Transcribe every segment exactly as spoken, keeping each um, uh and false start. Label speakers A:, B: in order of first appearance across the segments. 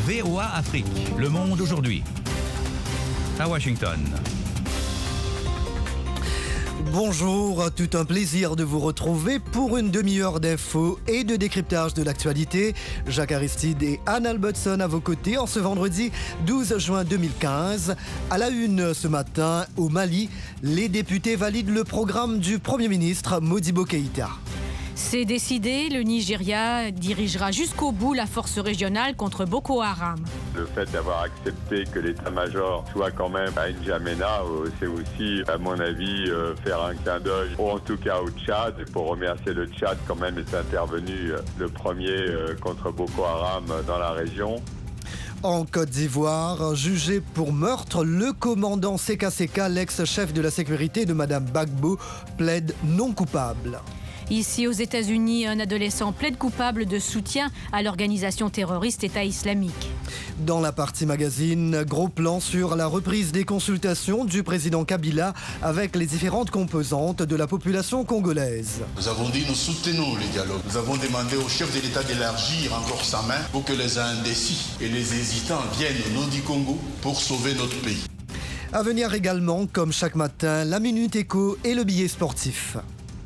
A: V O A Afrique, Le Monde aujourd'hui. À Washington.
B: Bonjour, tout un plaisir de vous retrouver pour une demi-heure d'infos et de décryptage de l'actualité. Jacques Aristide et Anne Albertson à vos côtés en ce vendredi douze juin deux mille quinze. À la une ce matin, au Mali, les députés valident le programme du Premier ministre Modibo Keïta.
C: C'est décidé, le Nigeria dirigera jusqu'au bout la force régionale contre Boko Haram.
D: Le fait d'avoir accepté que l'état-major soit quand même à N'Djamena, c'est aussi, à mon avis, faire un clin d'œil, ou en tout cas au Tchad, pour remercier le Tchad quand même est intervenu le premier contre Boko Haram dans la région.
B: En Côte d'Ivoire, jugé pour meurtre, le commandant Seka Seka, l'ex-chef de la sécurité de Madame Gbagbo, plaide non coupable.
C: Ici aux États-Unis, un adolescent plaide coupable de soutien à l'organisation terroriste État islamique.
B: Dans la partie magazine, gros plan sur la reprise des consultations du président Kabila avec les différentes composantes de la population congolaise.
E: Nous avons dit nous soutenons les dialogues. Nous avons demandé au chef de l'État d'élargir encore sa main pour que les indécis et les hésitants viennent au nom du Congo pour sauver notre pays.
B: À venir également, comme chaque matin, la Minute Éco et le billet sportif.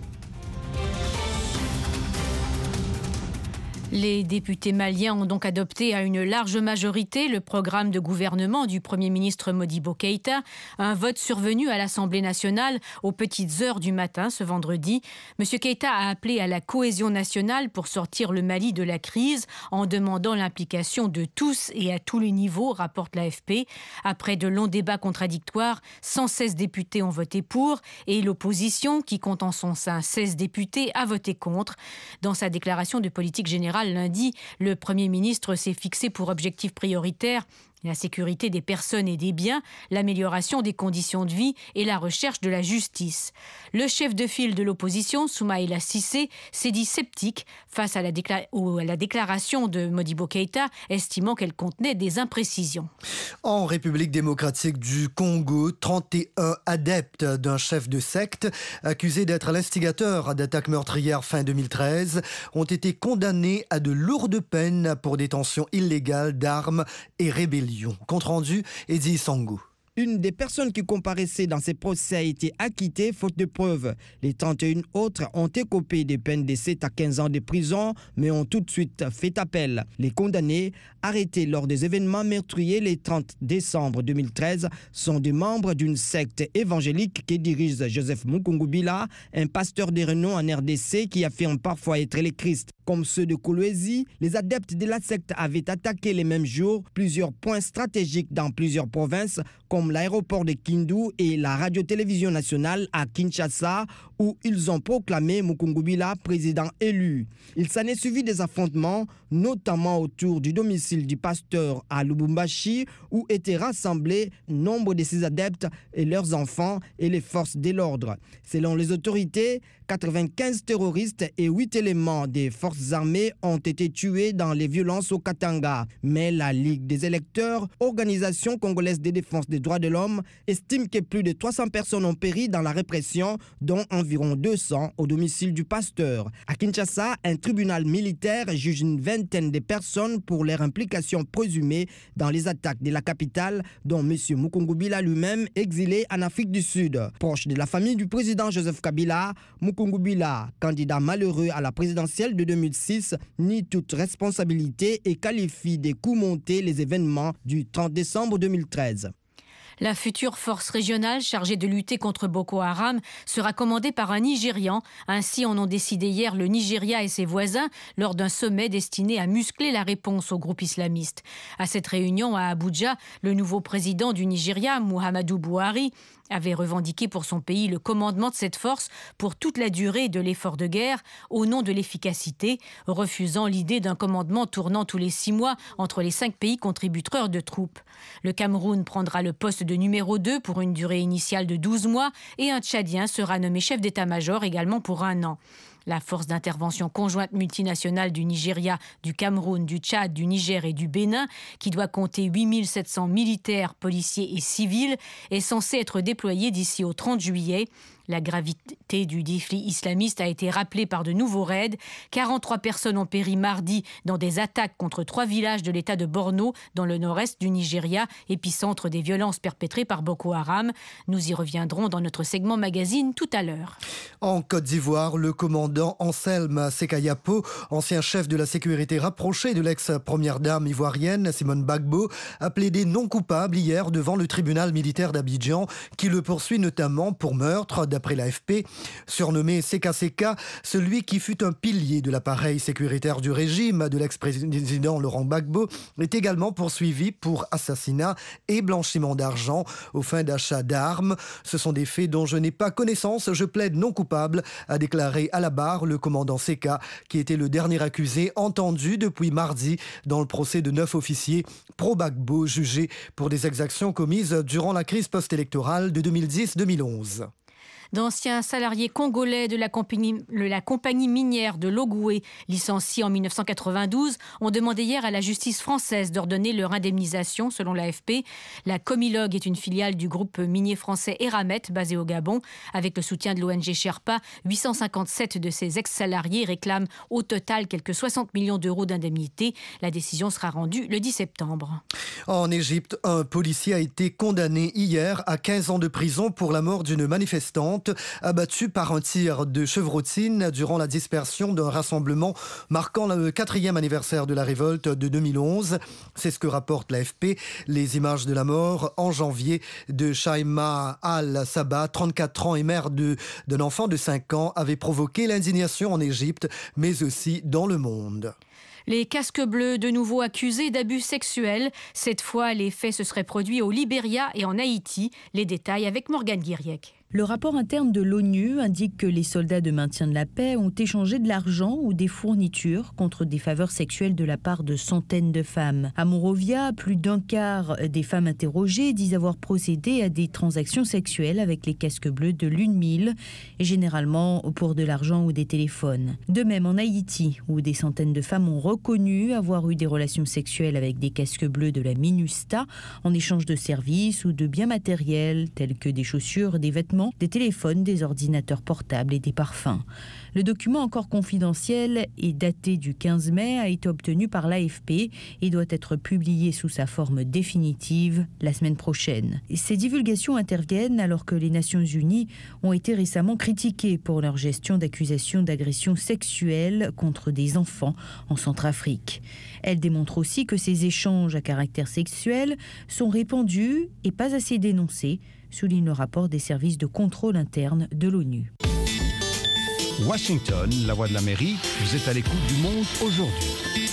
C: Les députés maliens ont donc adopté à une large majorité le programme de gouvernement du Premier ministre Modibo Keïta, un vote survenu à l'Assemblée nationale aux petites heures du matin ce vendredi. M. Keïta a appelé à la cohésion nationale pour sortir le Mali de la crise en demandant l'implication de tous et à tous les niveaux, rapporte l'A F P. Après de longs débats contradictoires, cent seize députés ont voté pour et l'opposition, qui compte en son sein seize députés, a voté contre. Dans sa déclaration de politique générale, lundi, le Premier ministre s'est fixé pour objectif prioritaire la sécurité des personnes et des biens, l'amélioration des conditions de vie et la recherche de la justice. Le chef de file de l'opposition, Soumaïla Cissé, s'est dit sceptique face à la, décla- à la déclaration de Modibo Keïta, estimant qu'elle contenait des imprécisions.
B: En République démocratique du Congo, trente et un adeptes d'un chef de secte accusé d'être l'instigateur d'attaques meurtrières fin deux mille treize ont été condamnés à de lourdes peines pour détention illégale d'armes et rébellion. Compte rendu, Eddie Sangou.
F: Une des personnes qui comparaissaient dans ces procès a été acquittée faute de preuves. Les trente et un autres ont écopé des peines de sept à quinze ans de prison, mais ont tout de suite fait appel. Les condamnés, arrêtés lors des événements meurtriers le trente décembre deux mille treize, sont des membres d'une secte évangélique que dirige Joseph Mukungubila, un pasteur de renom en R D C qui affirme parfois être le Christ. Comme ceux de Kolwezi, les adeptes de la secte avaient attaqué les mêmes jours plusieurs points stratégiques dans plusieurs provinces, comme l'aéroport de Kindu et la radio-télévision nationale à Kinshasa, où ils ont proclamé Mukungubila président élu. Il s'en est suivi des affrontements, notamment autour du domicile du pasteur à Lubumbashi, où étaient rassemblés nombre de ses adeptes et leurs enfants et les forces de l'ordre. Selon les autorités, quatre-vingt-quinze terroristes et huit éléments des forces armées ont été tués dans les violences au Katanga. Mais la Ligue des électeurs, organisation congolaise de défense des droits de l'homme, estime que plus de trois cents personnes ont péri dans la répression, dont environ deux cents au domicile du pasteur. À Kinshasa, un tribunal militaire juge une vingtaine de personnes pour leur implication présumée dans les attaques de la capitale, dont M. Mukungubila lui-même, exilé en Afrique du Sud. Proche de la famille du président Joseph Kabila, Mukungubila, candidat malheureux à la présidentielle de deux mille six, nie toute responsabilité et qualifie des coups montés les événements du trente décembre deux mille treize.
C: La future force régionale chargée de lutter contre Boko Haram sera commandée par un Nigérian. Ainsi en ont décidé hier le Nigeria et ses voisins lors d'un sommet destiné à muscler la réponse au groupe islamiste. À cette réunion à Abuja, le nouveau président du Nigeria, Muhammadu Buhari, avait revendiqué pour son pays le commandement de cette force pour toute la durée de l'effort de guerre au nom de l'efficacité, refusant l'idée d'un commandement tournant tous les six mois entre les cinq pays contributeurs de troupes. Le Cameroun prendra le poste de numéro deux pour une durée initiale de douze mois et un Tchadien sera nommé chef d'état-major également pour un an. La force d'intervention conjointe multinationale du Nigeria, du Cameroun, du Tchad, du Niger et du Bénin, qui doit compter huit mille sept cents militaires, policiers et civils, est censée être déployée d'ici au trente juillet. La gravité du défi islamiste a été rappelée par de nouveaux raids. quarante-trois personnes ont péri mardi dans des attaques contre trois villages de l'état de Borno, dans le nord-est du Nigeria, épicentre des violences perpétrées par Boko Haram. Nous y reviendrons dans notre segment magazine tout à l'heure.
B: En Côte d'Ivoire, le commandant Anselme Sekayapo, ancien chef de la sécurité rapproché de l'ex-première dame ivoirienne Simone Gbagbo, a plaidé non coupable hier devant le tribunal militaire d'Abidjan qui le poursuit notamment pour meurtre, d'après l'A F P. Surnommé Seka Seka, celui qui fut un pilier de l'appareil sécuritaire du régime de l'ex-président Laurent Gbagbo est également poursuivi pour assassinat et blanchiment d'argent aux fins d'achat d'armes. Ce sont des faits dont je n'ai pas connaissance, je plaide non coupable, a déclaré à la barre le commandant Seka, qui était le dernier accusé entendu depuis mardi dans le procès de neuf officiers pro-Gbagbo jugés pour des exactions commises durant la crise post-électorale de deux mille dix deux mille onze.
C: D'anciens salariés congolais de la compagnie, la compagnie minière de Logoué, licenciés en mille neuf cent quatre-vingt-douze, ont demandé hier à la justice française d'ordonner leur indemnisation, selon l'A F P. La Comilogue est une filiale du groupe minier français Eramet, basé au Gabon. Avec le soutien de l'O N G Sherpa, huit cent cinquante-sept de ses ex-salariés réclament au total quelques soixante millions d'euros d'indemnité. La décision sera rendue le dix septembre.
B: En Égypte, un policier a été condamné hier à quinze ans de prison pour la mort d'une manifestante abattue par un tir de chevrotine durant la dispersion d'un rassemblement marquant le quatrième anniversaire de la révolte de deux mille onze. C'est ce que rapporte l'A F P. Les images de la mort en janvier de Shaima Al-Sabah, trente-quatre ans et mère de, d'un enfant de cinq ans, avaient provoqué l'indignation en Égypte, mais aussi dans le monde.
C: Les casques bleus, de nouveau accusés d'abus sexuels. Cette fois, les faits se seraient produits au Libéria et en Haïti. Les détails avec Morgane Guiriec.
G: Le rapport interne de l'ONU indique que les soldats de maintien de la paix ont échangé de l'argent ou des fournitures contre des faveurs sexuelles de la part de centaines de femmes. À Monrovia, plus d'un quart des femmes interrogées disent avoir procédé à des transactions sexuelles avec les casques bleus de l'UNMIL, et généralement pour de l'argent ou des téléphones. De même en Haïti, où des centaines de femmes ont reconnu avoir eu des relations sexuelles avec des casques bleus de la MINUSTA en échange de services ou de biens matériels tels que des chaussures, des vêtements, des téléphones, des ordinateurs portables et des parfums. Le document encore confidentiel et daté du quinze mai a été obtenu par l'A F P et doit être publié sous sa forme définitive la semaine prochaine. Ces divulgations interviennent alors que les Nations Unies ont été récemment critiquées pour leur gestion d'accusations d'agression sexuelle contre des enfants en Centrafrique. Elles démontrent aussi que ces échanges à caractère sexuel sont répandus et pas assez dénoncés, souligne le rapport des services de contrôle interne de l'ONU.
A: Washington, la voix de l'Amérique, vous êtes à l'écoute du monde aujourd'hui.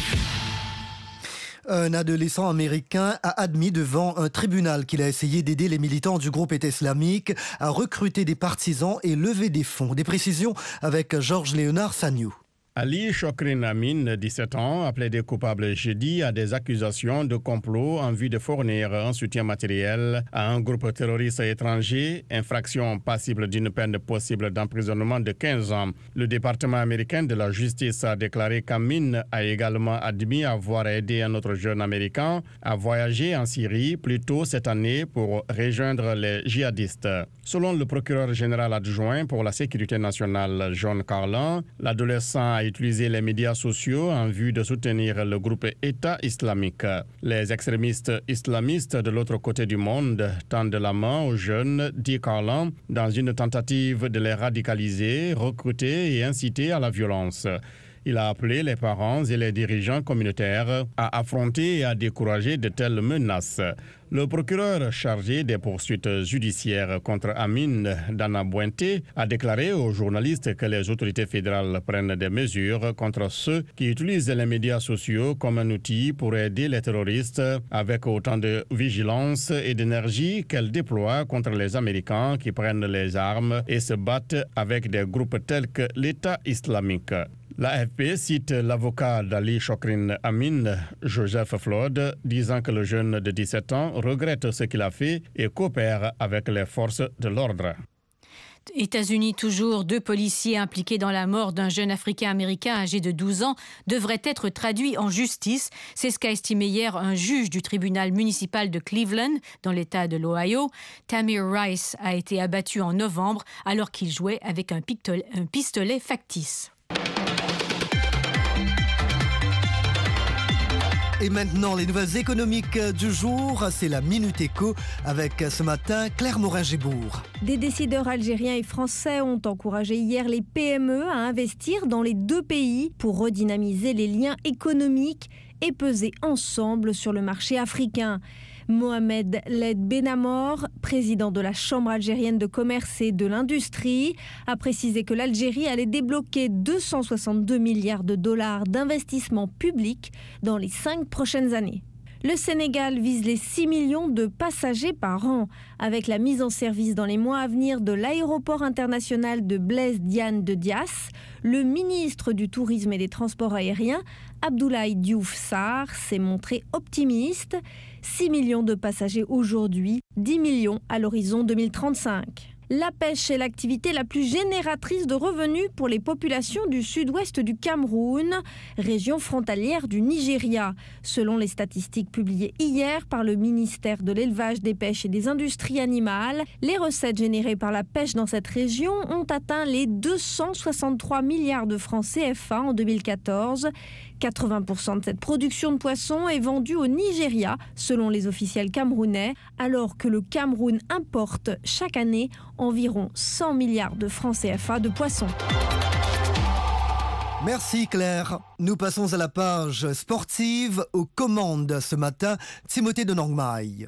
B: Un adolescent américain a admis devant un tribunal qu'il a essayé d'aider les militants du groupe État islamique à recruter des partisans et lever des fonds. Des précisions avec Georges Léonard Sagnou.
H: Ali Chokrin Amin, dix-sept ans, a plaidé coupable jeudi à des accusations de complot en vue de fournir un soutien matériel à un groupe terroriste étranger, infraction passible d'une peine possible d'emprisonnement de quinze ans. Le département américain de la justice a déclaré qu'Amin a également admis avoir aidé un autre jeune américain à voyager en Syrie plus tôt cette année pour rejoindre les djihadistes. Selon le procureur général adjoint pour la sécurité nationale, John Carlin, l'adolescent a utilisé les médias sociaux en vue de soutenir le groupe État islamique. Les extrémistes islamistes de l'autre côté du monde tendent la main aux jeunes, dit Carlin, dans une tentative de les radicaliser, recruter et inciter à la violence. Il a appelé les parents et les dirigeants communautaires à affronter et à décourager de telles menaces. Le procureur chargé des poursuites judiciaires contre Amin, Dana Bouente, a déclaré aux journalistes que les autorités fédérales prennent des mesures contre ceux qui utilisent les médias sociaux comme un outil pour aider les terroristes, avec autant de vigilance et d'énergie qu'elles déploient contre les Américains qui prennent les armes et se battent avec des groupes tels que l'État islamique. L'A F P cite l'avocat d'Ali Chokrin Amin, Joseph Flood, disant que le jeune de dix-sept ans regrette ce qu'il a fait et coopère avec les forces de l'ordre.
C: États-Unis toujours, deux policiers impliqués dans la mort d'un jeune Africain-Américain âgé de douze ans devraient être traduits en justice. C'est ce qu'a estimé hier un juge du tribunal municipal de Cleveland, dans l'État de l'Ohio. Tamir Rice a été abattu en novembre alors qu'il jouait avec un pistolet, un pistolet factice.
B: Et maintenant, les nouvelles économiques du jour, c'est la Minute Éco avec ce matin Claire Morin-Gébourg.
I: Des décideurs algériens et français ont encouragé hier les P M E à investir dans les deux pays pour redynamiser les liens économiques et peser ensemble sur le marché africain. Mohamed Led Benamor, président de la Chambre algérienne de commerce et de l'industrie, a précisé que l'Algérie allait débloquer deux cent soixante-deux milliards de dollars d'investissement public dans les cinq prochaines années. Le Sénégal vise les six millions de passagers par an, avec la mise en service dans les mois à venir de l'aéroport international de Blaise Diagne de Diass. Le ministre du Tourisme et des Transports aériens, Abdoulaye Diouf Sarr, s'est montré optimiste. six millions de passagers aujourd'hui, dix millions à l'horizon deux mille trente-cinq. La pêche est l'activité la plus génératrice de revenus pour les populations du sud-ouest du Cameroun, région frontalière du Nigeria. Selon les statistiques publiées hier par le ministère de l'Élevage, des Pêches et des Industries animales, les recettes générées par la pêche dans cette région ont atteint les deux cent soixante-trois milliards de francs C F A en deux mille quatorze. quatre-vingts pour cent de cette production de poissons est vendue au Nigeria, selon les officiels camerounais, alors que le Cameroun importe chaque année environ cent milliards de francs C F A de poissons.
B: Merci Claire. Nous passons à la page sportive. Aux commandes ce matin, Timothée de Nangmai.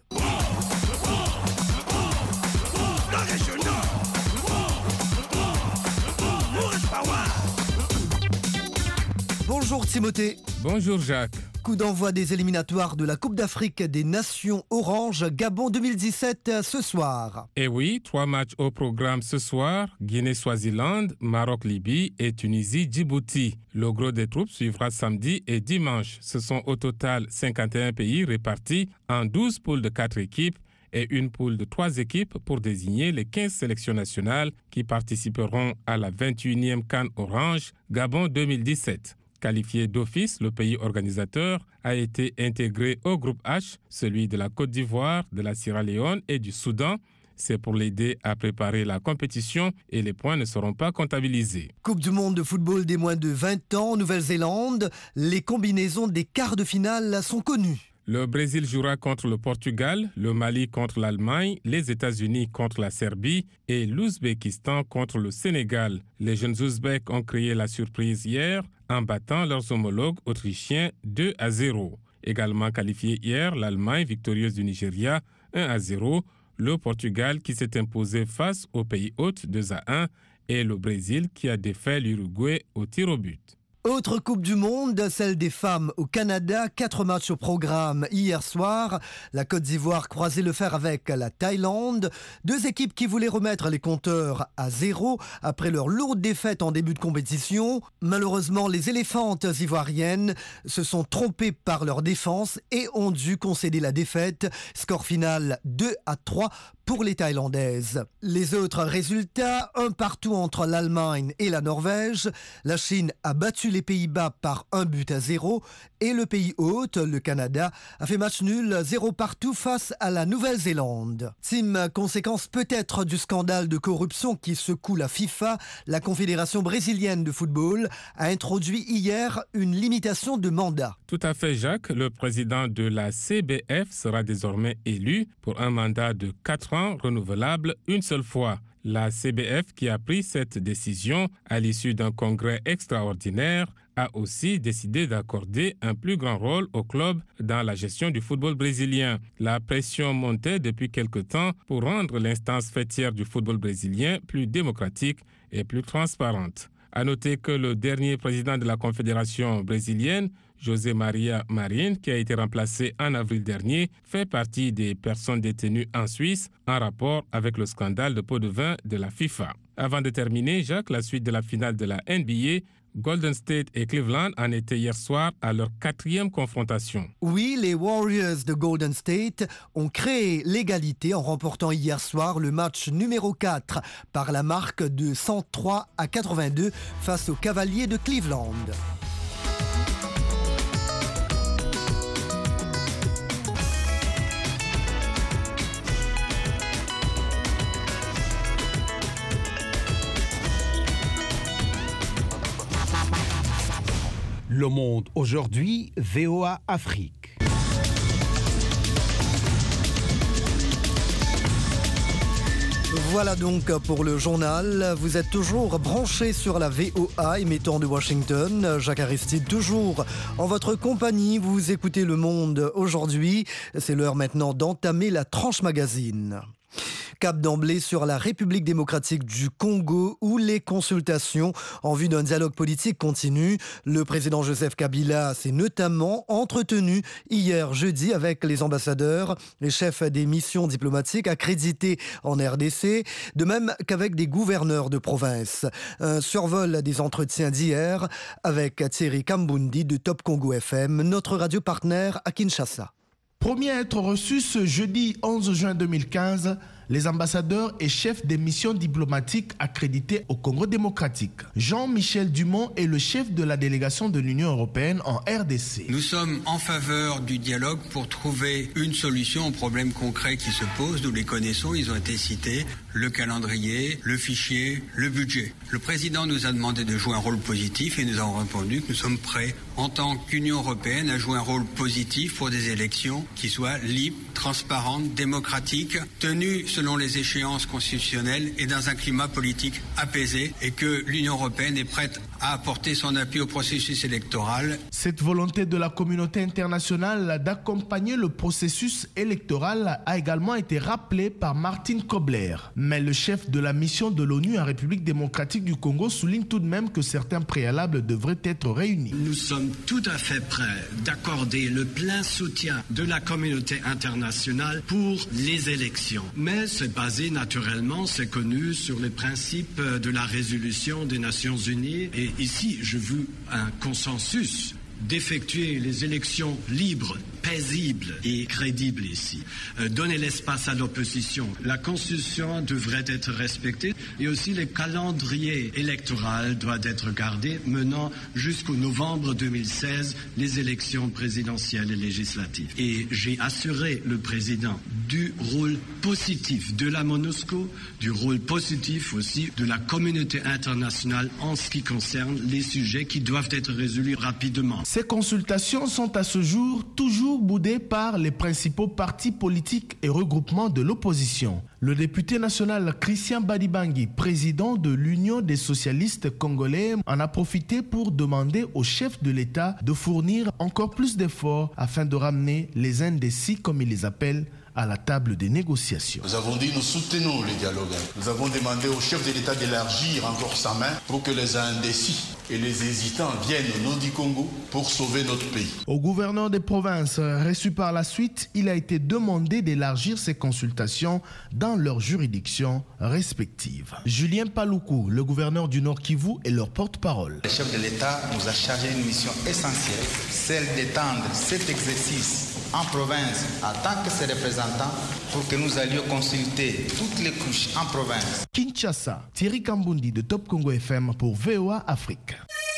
B: Bonjour Timothée.
J: Bonjour Jacques.
B: Coup d'envoi des éliminatoires de la Coupe d'Afrique des Nations Orange Gabon deux mille dix-sept ce soir.
J: Et oui, trois matchs au programme ce soir, Guinée-Swaziland, Maroc-Libye et Tunisie-Djibouti. Le gros des troupes suivra samedi et dimanche. Ce sont au total cinquante et un pays répartis en douze poules de quatre équipes et une poule de trois équipes pour désigner les quinze sélections nationales qui participeront à la vingt et unième CAN Orange Gabon deux mille dix-sept. Qualifié d'office, le pays organisateur a été intégré au groupe H, celui de la Côte d'Ivoire, de la Sierra Leone et du Soudan. C'est pour l'aider à préparer la compétition et les points ne seront pas comptabilisés.
B: Coupe du monde de football des moins de vingt ans, Nouvelle-Zélande. Les combinaisons des quarts de finale sont connues.
J: Le Brésil jouera contre le Portugal, le Mali contre l'Allemagne, les États-Unis contre la Serbie et l'Ouzbékistan contre le Sénégal. Les jeunes Ouzbeks ont créé la surprise hier en battant leurs homologues autrichiens deux à zéro. Également qualifié hier, l'Allemagne victorieuse du Nigeria un à zéro, le Portugal qui s'est imposé face au pays hôte deux à un et le Brésil qui a défait l'Uruguay au tir au but.
B: Autre Coupe du Monde, celle des femmes au Canada. Quatre matchs au programme hier soir. La Côte d'Ivoire croisait le fer avec la Thaïlande. Deux équipes qui voulaient remettre les compteurs à zéro après leur lourde défaite en début de compétition. Malheureusement, les éléphantes ivoiriennes se sont trompées par leur défense et ont dû concéder la défaite. Score final deux à trois pour les Thaïlandaises. Les autres résultats, un partout entre l'Allemagne et la Norvège. La Chine a battu les Pays-Bas par un but à zéro et le pays hôte, le Canada, a fait match nul zéro partout face à la Nouvelle-Zélande. Tim, conséquence peut-être du scandale de corruption qui secoue la FIFA, la Confédération brésilienne de football a introduit hier une limitation de mandat.
J: Tout à fait Jacques, le président de la C B F sera désormais élu pour un mandat de quatre ans renouvelable une seule fois. La C B F, qui a pris cette décision à l'issue d'un congrès extraordinaire, a aussi décidé d'accorder un plus grand rôle au club dans la gestion du football brésilien. La pression montait depuis quelque temps pour rendre l'instance fêtière du football brésilien plus démocratique et plus transparente. À noter que le dernier président de la Confédération brésilienne, José Maria Marin, qui a été remplacé en avril dernier, fait partie des personnes détenues en Suisse en rapport avec le scandale de pot de vin de la FIFA. Avant de terminer, Jacques, la suite de la finale de la N B A, Golden State et Cleveland en étaient hier soir à leur quatrième confrontation.
B: Oui, les Warriors de Golden State ont créé l'égalité en remportant hier soir le match numéro quatre par la marque de cent trois à quatre-vingt-deux face aux Cavaliers de Cleveland.
K: Le Monde aujourd'hui, V O A Afrique.
B: Voilà donc pour le journal. Vous êtes toujours branchés sur la V O A émettant de Washington. Jacques Aristide toujours en votre compagnie. Vous écoutez Le Monde aujourd'hui. C'est l'heure maintenant d'entamer la tranche magazine. Cap d'emblée sur la République démocratique du Congo où les consultations en vue d'un dialogue politique continuent. Le président Joseph Kabila s'est notamment entretenu hier jeudi avec les ambassadeurs, les chefs des missions diplomatiques accrédités en R D C, de même qu'avec des gouverneurs de province. Un survol des entretiens d'hier avec Thierry Kambundi de Top Congo F M, notre radio partenaire à Kinshasa.
L: Premier à être reçu ce jeudi onze juin deux mille quinze, les ambassadeurs et chefs des missions diplomatiques accrédités au Congo démocratique. Jean-Michel Dumont est le chef de la délégation de l'Union européenne en R D C.
M: Nous sommes en faveur du dialogue pour trouver une solution aux problèmes concrets qui se posent. Nous les connaissons, ils ont été cités. Le calendrier, le fichier, le budget. Le président nous a demandé de jouer un rôle positif et nous avons répondu que nous sommes prêts en tant qu'Union européenne à jouer un rôle positif pour des élections qui soient libres, transparentes, démocratiques, tenues selon les échéances constitutionnelles et dans un climat politique apaisé, et que l'Union européenne est prête à apporter son appui au processus électoral.
L: Cette volonté de la communauté internationale d'accompagner le processus électoral a également été rappelée par Martin Kobler. Mais le chef de la mission de l'ONU en République démocratique du Congo souligne tout de même que certains préalables devraient être réunis.
N: Nous sommes tout à fait prêts d'accorder le plein soutien de la communauté internationale pour les élections. Mais c'est basé naturellement, c'est connu, sur les principes de la résolution des Nations Unies. Et ici, je veux un consensus d'effectuer les élections libres, paisibles et crédibles ici. Euh, donner l'espace à l'opposition. La Constitution devrait être respectée et aussi le calendrier électoral doit être gardé, menant jusqu'au novembre deux mille seize les élections présidentielles et législatives. Et j'ai assuré le président du rôle positif de la MONUSCO, du rôle positif aussi de la communauté internationale en ce qui concerne les sujets qui doivent être résolus rapidement.
L: Ces consultations sont à ce jour toujours boudées par les principaux partis politiques et regroupements de l'opposition. Le député national Christian Badibangui, président de l'Union des socialistes congolais, en a profité pour demander au chef de l'État de fournir encore plus d'efforts afin de ramener les indécis, comme il les appelle, à la table des négociations.
E: Nous avons dit nous soutenons le dialogue. Nous avons demandé au chef de l'État d'élargir encore sa main pour que les indécis et les hésitants viennent au nord du Congo pour sauver notre pays.
L: Au gouverneur des provinces reçu par la suite, il a été demandé d'élargir ces consultations dans leurs juridictions respectives. Julien Paloukou, le gouverneur du Nord Kivu, est leur porte-parole.
O: Le chef de l'État nous a chargé une mission essentielle, celle d'étendre cet exercice en province en tant que ses représentants pour que nous allions consulter toutes les couches en province.
L: Kinshasa, Thierry Kambundi de Top Congo F M pour V O A Afrique.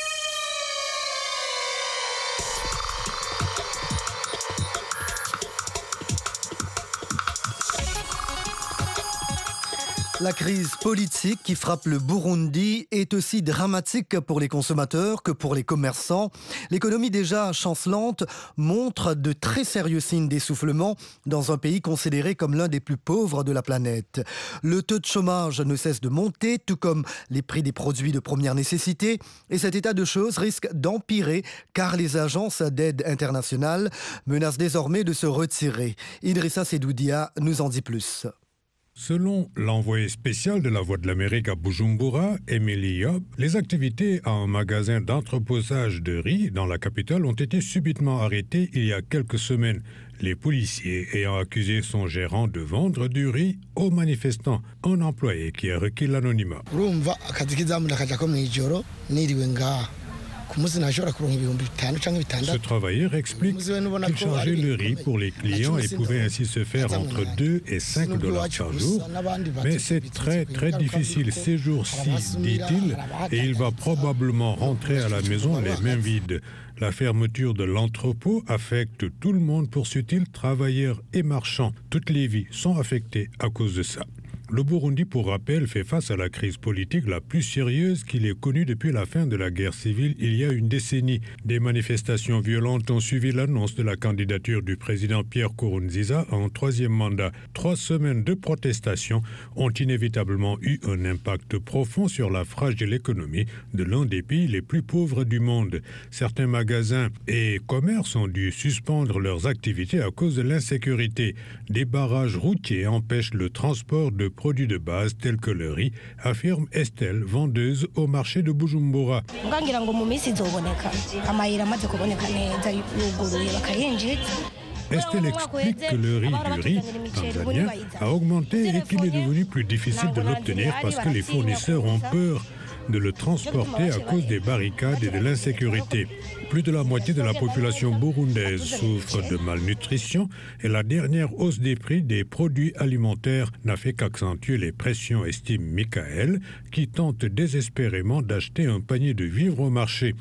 B: La crise politique qui frappe le Burundi est aussi dramatique pour les consommateurs que pour les commerçants. L'économie déjà chancelante montre de très sérieux signes d'essoufflement dans un pays considéré comme l'un des plus pauvres de la planète. Le taux de chômage ne cesse de monter, tout comme les prix des produits de première nécessité. Et cet état de choses risque d'empirer car les agences d'aide internationale menacent désormais de se retirer. Idrissa Sedoudia nous en dit plus.
P: Selon l'envoyé spécial de la Voix de l'Amérique à Bujumbura, Emily Yob, les activités à un magasin d'entreposage de riz dans la capitale ont été subitement arrêtées il y a quelques semaines. Les policiers ayant accusé son gérant de vendre du riz aux manifestants, un employé qui a requis l'anonymat. Ce travailleur explique qu'il changeait le riz pour les clients et pouvait ainsi se faire entre deux et cinq dollars par jour. Mais c'est très très difficile ces jours-ci, dit-il, et il va probablement rentrer à la maison les mains vides. La fermeture de l'entrepôt affecte tout le monde, poursuit-il, travailleurs et marchands. Toutes les vies sont affectées à cause de ça. Le Burundi, pour rappel, fait face à la crise politique la plus sérieuse qu'il ait connue depuis la fin de la guerre civile il y a une décennie. Des manifestations violentes ont suivi l'annonce de la candidature du président Pierre Nkurunziza en troisième mandat. Trois semaines de protestations ont inévitablement eu un impact profond sur la fragile économie de l'un des pays les plus pauvres du monde. Certains magasins et commerces ont dû suspendre leurs activités à cause de l'insécurité. Des barrages routiers empêchent le transport de produits de base tels que le riz, affirme Estelle, vendeuse au marché de Bujumbura. Estelle explique que le riz du riz tanzanien a augmenté et qu'il est devenu plus difficile de l'obtenir parce que les fournisseurs ont peur de le transporter à cause des barricades et de l'insécurité. Plus de la moitié de la population burundaise souffre de malnutrition et la dernière hausse des prix des produits alimentaires n'a fait qu'accentuer les pressions, estime Michael, qui tente désespérément d'acheter un panier de vivres au marché.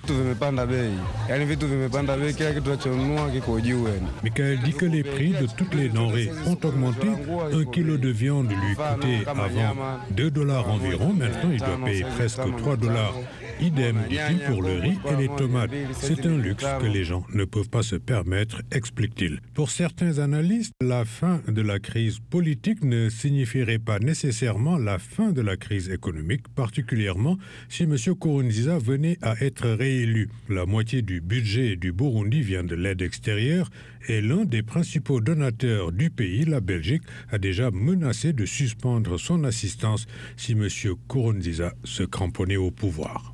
P: Michael dit que les prix de toutes les denrées ont augmenté. Un kilo de viande lui coûtait avant deux dollars environ. Maintenant, il doit payer presque trois dollars. Idem, dit-il, pour le riz et les tomates. C'est un luxe que les gens ne peuvent pas se permettre, explique-t-il. Pour certains analystes, la fin de la crise politique ne signifierait pas nécessairement la fin de la crise économique, particulièrement si M. Nkurunziza venait à être réélu. La moitié du budget du Burundi vient de l'aide extérieure et l'un des principaux donateurs du pays, la Belgique, a déjà menacé de suspendre son assistance si M. Nkurunziza se cramponnait au pouvoir.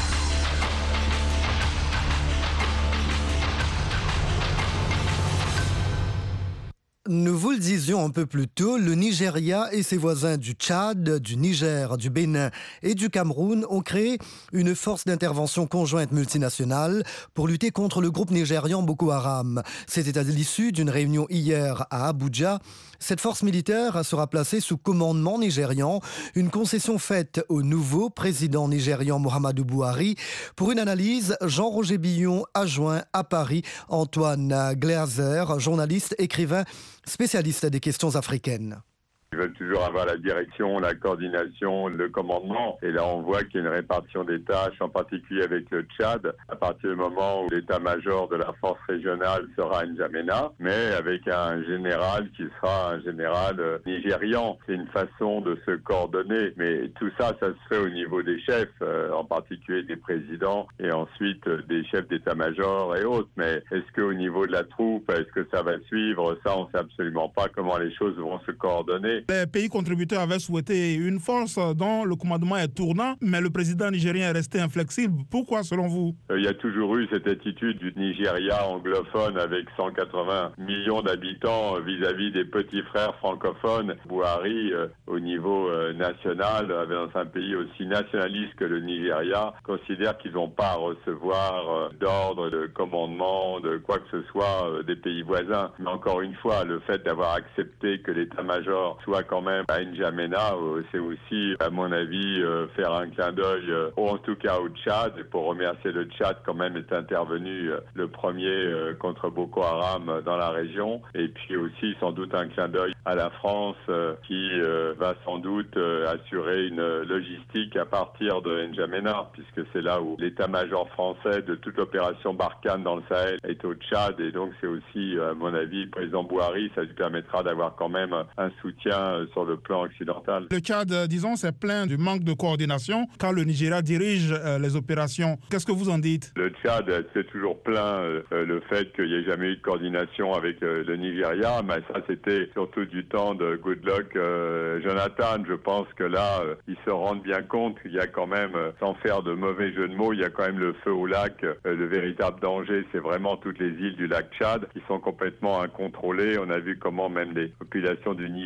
B: Nous vous le disions un peu plus tôt, le Nigeria et ses voisins du Tchad, du Niger, du Bénin et du Cameroun ont créé une force d'intervention conjointe multinationale pour lutter contre le groupe nigérian Boko Haram. C'était à l'issue d'une réunion hier à Abuja. Cette force militaire sera placée sous commandement nigérian, une concession faite au nouveau président nigérian Muhammadu Buhari. Pour une analyse, Jean-Roger Billon a joint à Paris Antoine Glaser, journaliste, écrivain, spécialiste des questions africaines.
D: Ils veulent toujours avoir la direction, la coordination, le commandement. Et là, on voit qu'il y a une répartition des tâches, en particulier avec le Tchad, à partir du moment où l'état-major de la force régionale sera à N'Djamena, mais avec un général qui sera un général euh, nigérian. C'est une façon de se coordonner. Mais tout ça, ça se fait au niveau des chefs, euh, en particulier des présidents, et ensuite euh, des chefs d'état-major et autres. Mais est-ce qu'au niveau de la troupe, est-ce que ça va suivre? Ça, on ne sait absolument pas comment les choses vont se coordonner.
Q: Les pays contributeurs avaient souhaité une force dont le commandement est tournant, mais le président nigérien est resté inflexible. Pourquoi, selon vous?
D: Il y a toujours eu cette attitude du Nigeria anglophone avec cent quatre-vingts millions d'habitants vis-à-vis des petits frères francophones. Buhari, euh, au niveau euh, national, dans un pays aussi nationaliste que le Nigeria, considère qu'ils n'ont pas à recevoir euh, d'ordre, de commandement, de quoi que ce soit euh, des pays voisins. Mais encore une fois, le fait d'avoir accepté que l'état-major soit quand même à N'Djamena, c'est aussi, à mon avis, euh, faire un clin d'œil, euh, ou en tout cas au Tchad, et pour remercier le Tchad quand même est intervenu euh, le premier euh, contre Boko Haram euh, dans la région, et puis aussi sans doute un clin d'œil à la France euh, qui euh, va sans doute euh, assurer une logistique à partir de N'Djamena, puisque c'est là où l'état-major français de toute l'opération Barkhane dans le Sahel est au Tchad, et donc c'est aussi, à mon avis, le président Buhari, ça lui permettra d'avoir quand même un soutien sur le plan occidental.
Q: Le Tchad, disons, c'est plein du manque de coordination quand le Nigeria dirige euh, les opérations. Qu'est-ce que vous en dites?
D: Le Tchad, c'est toujours plein euh, le fait qu'il n'y ait jamais eu de coordination avec euh, le Nigeria, mais ça c'était surtout du temps de Goodluck euh, Jonathan. Je pense que là, euh, ils se rendent bien compte qu'il y a quand même, euh, sans faire de mauvais jeu de mots, il y a quand même le feu au lac. Euh, le véritable danger, c'est vraiment toutes les îles du lac Tchad qui sont complètement incontrôlées. On a vu comment même les populations du Niger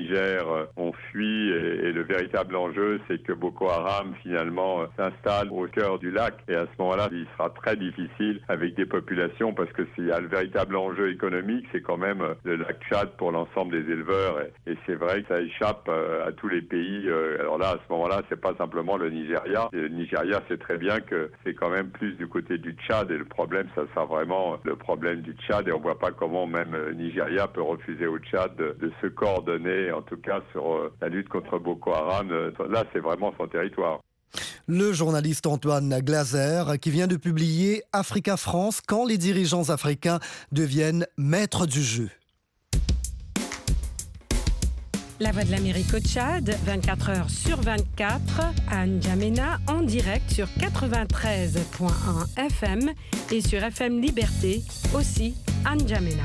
D: ont fui et, et le véritable enjeu, c'est que Boko Haram finalement s'installe au cœur du lac et à ce moment-là, il sera très difficile avec des populations parce que s'il y a le véritable enjeu économique, c'est quand même le lac Tchad pour l'ensemble des éleveurs et, et c'est vrai que ça échappe à tous les pays. Alors là, à ce moment-là, c'est pas simplement le Nigeria. Et le Nigeria sait très bien que c'est quand même plus du côté du Tchad et le problème, ça sera vraiment le problème du Tchad et on voit pas comment même le Nigeria peut refuser au Tchad de, de se coordonner, en tout cas sur la lutte contre Boko Haram. Là, c'est vraiment son territoire.
B: Le journaliste Antoine Glaser qui vient de publier Africa France, quand les dirigeants africains deviennent maîtres du jeu.
R: La Voix de l'Amérique au Tchad, vingt-quatre heures sur vingt-quatre, à N'Djamena, en direct sur quatre-vingt-treize virgule un F M et sur F M Liberté, aussi à N'Djamena.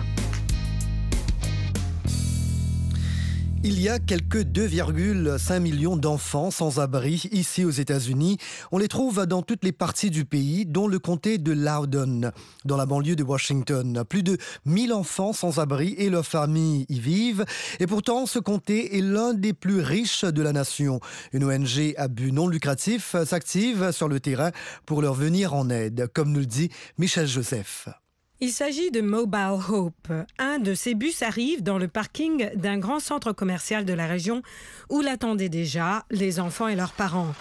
B: Il y a quelques deux virgule cinq millions d'enfants sans abri ici aux États-Unis. On les trouve dans toutes les parties du pays, dont le comté de Loudoun, dans la banlieue de Washington. Plus de mille enfants sans abri et leurs familles y vivent. Et pourtant, ce comté est l'un des plus riches de la nation. Une O N G à but non lucratif s'active sur le terrain pour leur venir en aide, comme nous le dit Michel Joseph.
R: Il s'agit de Mobile Hope. Un de ces bus arrive dans le parking d'un grand centre commercial de la région où l'attendaient déjà les enfants et leurs parents.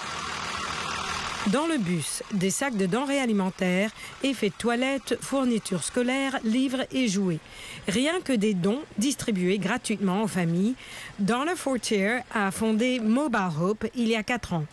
R: Dans le bus, des sacs de denrées alimentaires, effets de toilette, fournitures scolaires, livres et jouets. Rien que des dons distribués gratuitement aux familles. Donna Fortier a fondé Mobile Hope il y a quatre ans.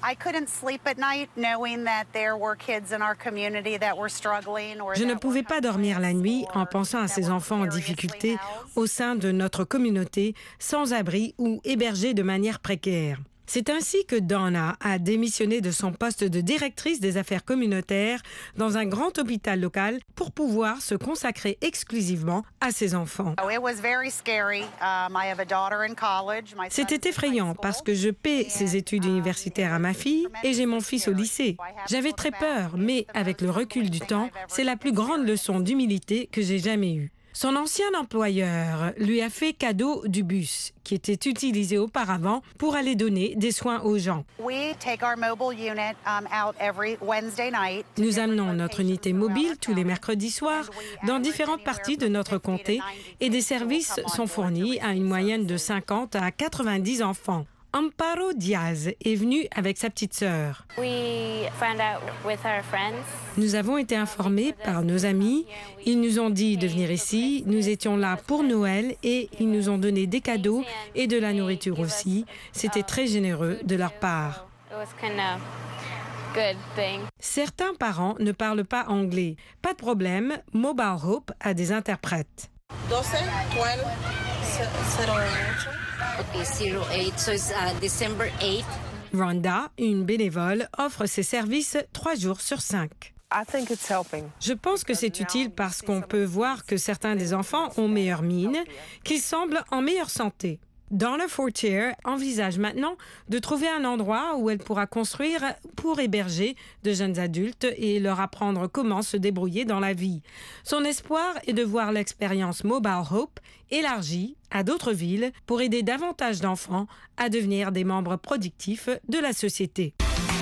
R: Je ne pouvais pas dormir la nuit en pensant à ces enfants en difficulté au sein de notre communauté, sans abri ou hébergés de manière précaire. C'est ainsi que Donna a démissionné de son poste de directrice des affaires communautaires dans un grand hôpital local pour pouvoir se consacrer exclusivement à ses enfants. C'était effrayant parce que je paie ses études universitaires à ma fille et j'ai mon fils au lycée. J'avais très peur, mais avec le recul du temps, c'est la plus grande leçon d'humilité que j'ai jamais eue. Son ancien employeur lui a fait cadeau du bus qui était utilisé auparavant pour aller donner des soins aux gens. Nous amenons notre unité mobile tous les mercredis soirs dans différentes parties de notre comté et des services sont fournis à une moyenne de cinquante à quatre-vingt-dix enfants. Amparo Diaz est venue avec sa petite sœur. Nous avons été informés par nos amis. Ils nous ont dit de venir ici. Nous étions là pour Noël et ils nous ont donné des cadeaux et de la nourriture aussi. C'était très généreux de leur part. Certains parents ne parlent pas anglais. Pas de problème, Mobile Hope a des interprètes. Rhonda, une bénévole, offre ses services trois jours sur cinq. Je pense que c'est utile parce qu'on peut voir que certains des enfants ont meilleure mine, qu'ils semblent en meilleure santé. Donna Fortier envisage maintenant de trouver un endroit où elle pourra construire pour héberger de jeunes adultes et leur apprendre comment se débrouiller dans la vie. Son espoir est de voir l'expérience Mobile Hope élargie à d'autres villes pour aider davantage d'enfants à devenir des membres productifs de la société.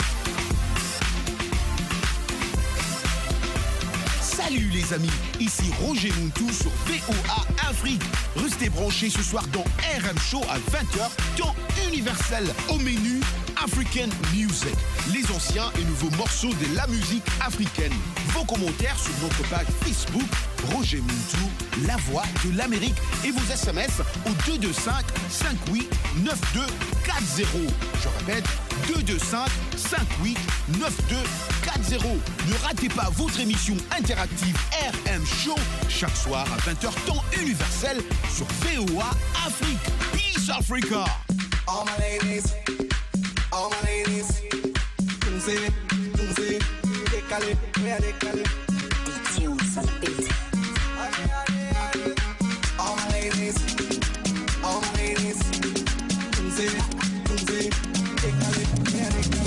S: Salut les amis, ici Roger Muntu sur V O A Afrique. Restez branchés ce soir dans R M Show à vingt heures, temps universel. Au menu, African Music, les anciens et nouveaux morceaux de la musique africaine. Vos commentaires sur notre page Facebook, Roger Muntu, la voix de l'Amérique, et vos S M S au deux deux cinq, cinq huit, neuf deux quatre zéro. Je répète, deux deux cinq, cinq huit, neuf deux quatre zéro. Ne ratez pas votre émission interactive R M Show chaque soir à vingt heures, temps universel sur V O A Afrique. Peace Africa!
T: All my ladies, all my ladies, Tunzi, Tunzi, décalé, décalé. Tunes on the beat. All my ladies, all my ladies, Tunzi, Tunzi, décalé, décalé.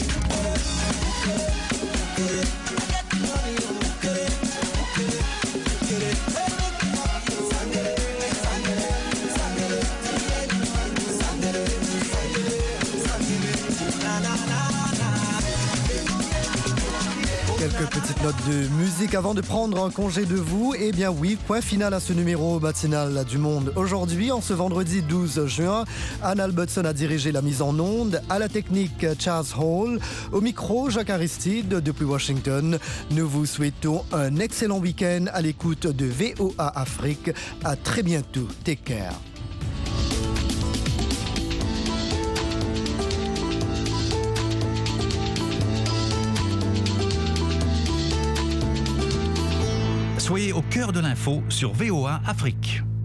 T: Sangre,
B: quelques petites notes de musique avant de prendre un congé de vous. Eh bien oui, point final à ce numéro matinal du Monde. Aujourd'hui, en ce vendredi douze juin, Anne Albertson a dirigé la mise en onde, à la technique Charles Hall, au micro Jacques Aristide depuis Washington. Nous vous souhaitons un excellent week-end à l'écoute de V O A Afrique. À très bientôt. Take care.
A: Soyez au cœur de l'info sur V O A Afrique.